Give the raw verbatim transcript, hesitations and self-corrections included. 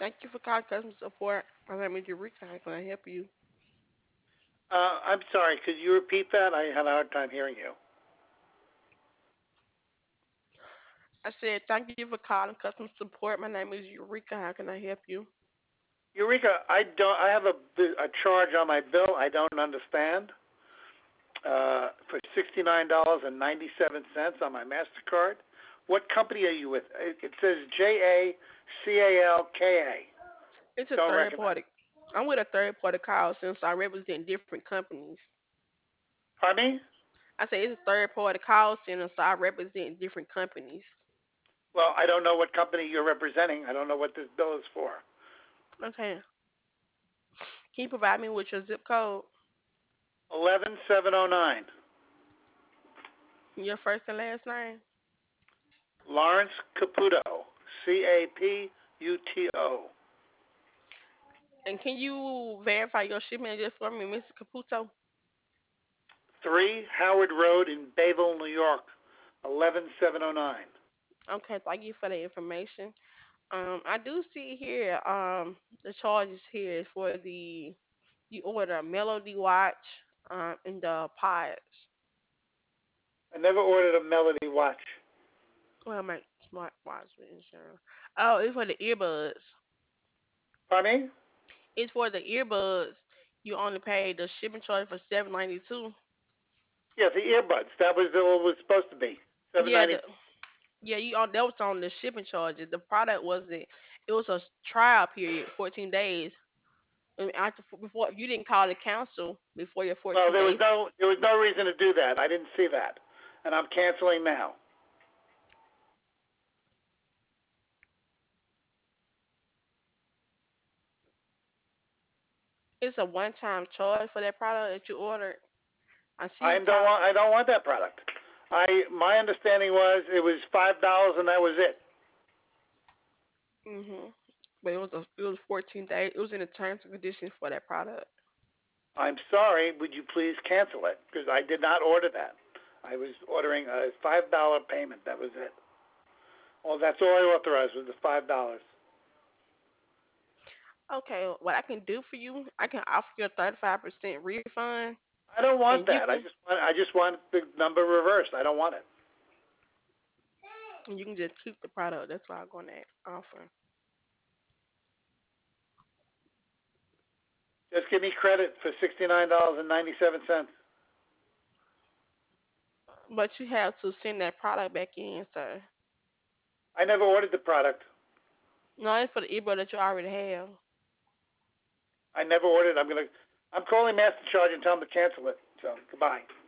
Thank you for calling customer support. My name is Eureka. How can I help you? Uh, I'm sorry. Could you repeat that? I had a hard time hearing you. I said thank you for calling customer support. My name is Eureka. How can I help you? Eureka, I don't. I have a, a charge on my bill. I don't understand. Uh, for sixty nine dollars and ninety seven cents on my Mastercard. What company are you with? It it says J A C A L K A. It's a Don't third recognize. party. I'm with a third party call since I represent different companies. Pardon me? I say it's a third party call center, so I represent different companies. Well, I don't know what company you're representing. I don't know what this bill is for. Okay. Can you provide me with your zip code, Eleven seven oh nine. your first and last name, Lawrence Caputo. C A P U T O. and can you verify your shipment address for me, mister Caputo? Three Howard Road in Bayville, New York. Eleven seven oh nine. Okay, thank you for the information. Um, I do see here um the charges here for the you order a Melody watch um in the pods. I never ordered a Melody watch. Well, my smart watch with insurance. Oh, it's for the earbuds. Pardon me? It's for the earbuds. You only pay the shipping charge for seven ninety two. Yeah, the earbuds. That was what it was supposed to be. Seven Yeah, ninety. the yeah you on that was on the shipping charges. The product wasn't. It was a trial period, fourteen days. And after before you didn't call the council before your Well, fourteen there was days. no there was no reason to do that. I didn't see that, and I'm canceling now. It's a one time charge for that product that you ordered. I see I the don't top. want I don't want that product. I my understanding was it was five dollars and that was it. Mhm. But it was a it was fourteen days. It was in the terms and conditions for that product. I'm sorry. Would you please cancel it? Because I did not order that. I was ordering a five dollar payment. That was it. Well, that's all I authorized was the five dollars. Okay, what I can do for you, I can offer you a thirty five percent refund, I don't want and you that. I can just want I just want the number reversed. I don't want it. you can just keep the product. That's what I'm gonna offer. Just give me credit for sixty nine dollars and ninety seven cents. But you have to send that product back in, sir. I never ordered the product. No, it's for the earbud that you already have. I never ordered. I'm gonna. I'm calling Master Charge and tell them to cancel it. So goodbye.